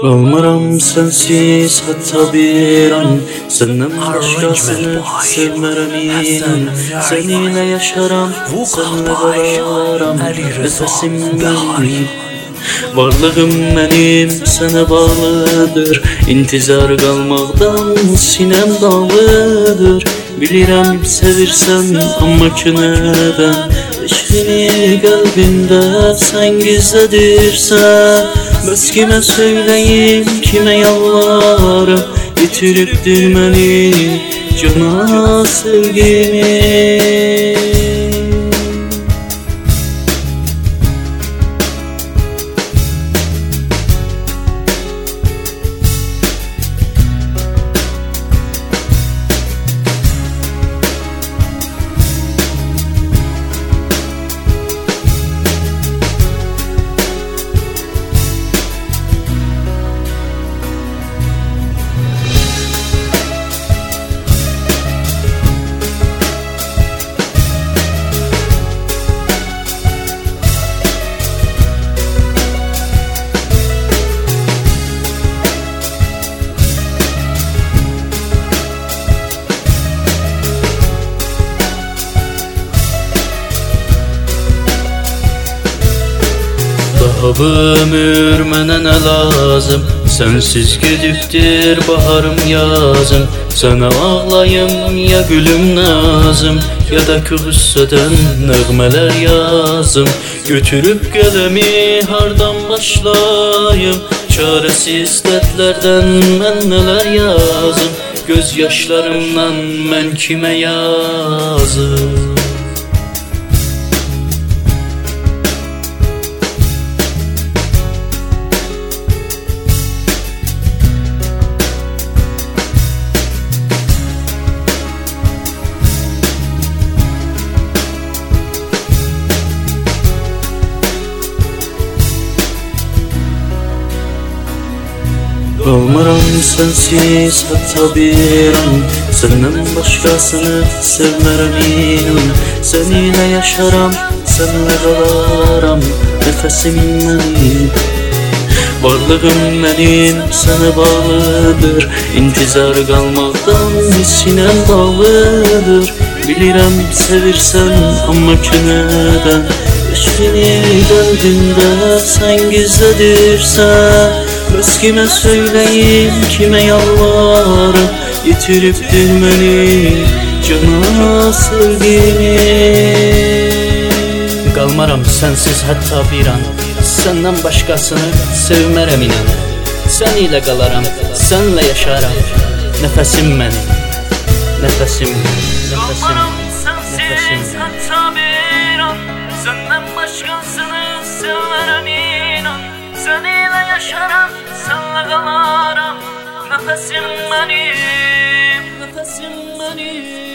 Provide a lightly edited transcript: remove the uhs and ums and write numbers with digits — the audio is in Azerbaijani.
Qalmaram sensiz hatta bir an, senden başkasını sevmərəm inan. Seninle yaşaram, seninle qalaram, nefesim benim. Varlığım benim sana bağlıdır, intizar qalmaqdan sinem dağlıdır. Bilirəm sevirsən, amma ki nədən, eşqini qəlbində sən gizlədirsən. Bəs kimə söyləyim, kimə yalvarım, itiribdir məni cana sevgimi. Daha bu ömür mənə nə lazım, sensiz gedibdir baharım yazım. Sənə ağlayım ya gülüm nazım, ya da qüssədən nəğmələr yazım. Götürüb qələmi hardan başlayım, çarəsiz dərdlərdən mən nələr yazım. Göz yaşlarımdan mən kimə yazım. Qalmaram sensiz hatta bir an, senden başkasını sevmərəm inan. Seninle yaşaram, seninle qalaram, nefesim benim. Varlığım benim sana bağlıdır, intizar qalmaqdan sinem bağlıdır. Bilirəm sevirsən, amma ki nədən, eşqini qəlbində sən gizlədirsən. Bəs kimə söyləyim, kimə yalvarım, itiribdir məni cana sevgimi. Qalmaram sensiz hətta bir an, səndən başqasını sevmərəm inan. Sən ilə qalaram, sənlə yaşaram, nəfəsim mənim, nəfəsim, nəfəsim, Sensiz hatta bir an, senden başkasını sevmərəm inan. Seninle yaşaram, seninle qalaram, nefesim benim, nefesim benim.